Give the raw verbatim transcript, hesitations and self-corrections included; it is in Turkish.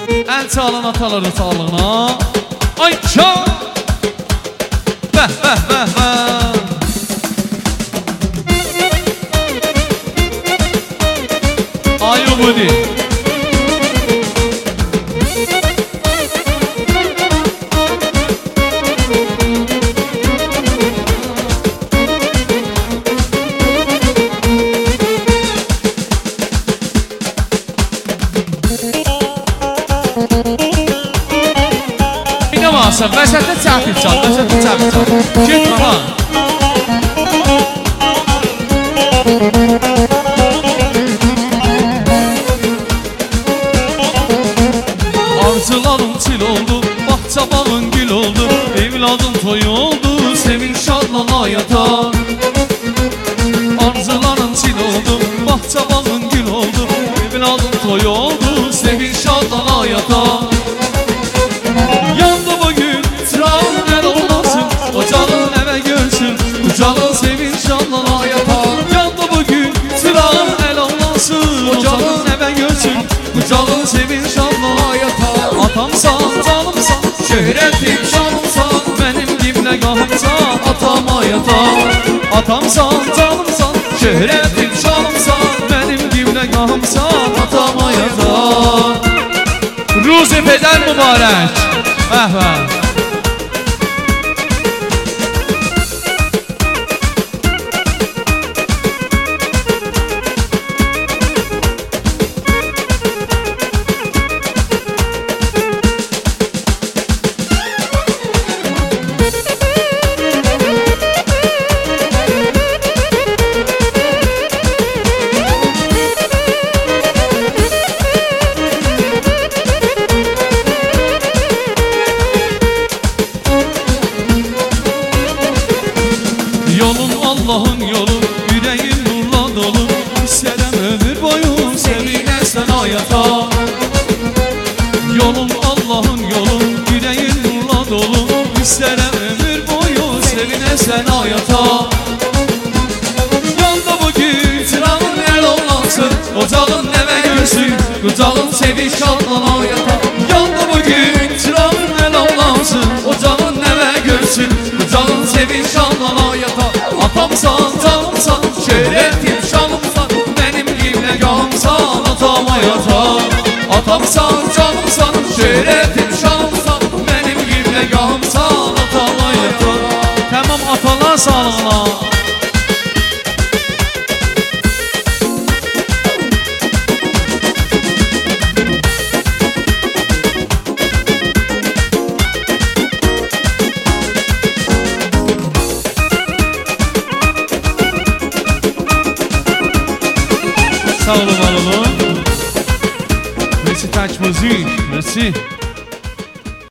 El çalan ataların sağlığına. Ay çal. Bəh bəh bəh bəh. Ay Umudi. İnanmazsan, bəşətdə çəpil çal, bəşətdə çəpil çal. Gitmə ha. Arzularım çil oldu, bahçabalın gül oldu, evladın toy oldu, sevin şadlan hayata. Arzularım çil oldu, bahçabalın gül oldu, evladın toy oldu, sevin şadlan hayata. Yandı bugün çırağın el olmasın, ocağın eve görsün, kucağın sevin şadlan hayata. Yandı bugün çırağın el olmasın, ocağın eve görsün, kucağın sevin şadlan hayata. Atamsan, canımsan, şöhretim şanımsan, benim kimle kahımsan, atam hayata. Atamsan, canımsan, şöhretim şanımsan, benim kimle kahımsan, atam hayata. Ruzi peder mübarek. Bəh bəh. Yolun Allah'ın yolu, yüreğin nurla dolu, İstərəm ömür boyu sevinəsən hayata. Yolun Allah'ın yolu, yüreğin nurla dolu, İstərəm ömür boyu sevinəsən hayata. Yanda bugün çırağın el olansın, ocağın eve görsün, kucağın sevin şadlan hayata. Yanda bugün çırağın el olansın, ocağın eve görsün, kucağın sevin şadlan hayata. Atamsan, canımsan, şöhretim şanımsan, benim kimle gahımsan, atam hayata. Atamsan, canımsan, şöhretim şanımsan, benim kimle gahımsan, atam hayata. Tamam atalar sağlığına. Sağ olun, var olun. Merci, Taç Müzik. Merci.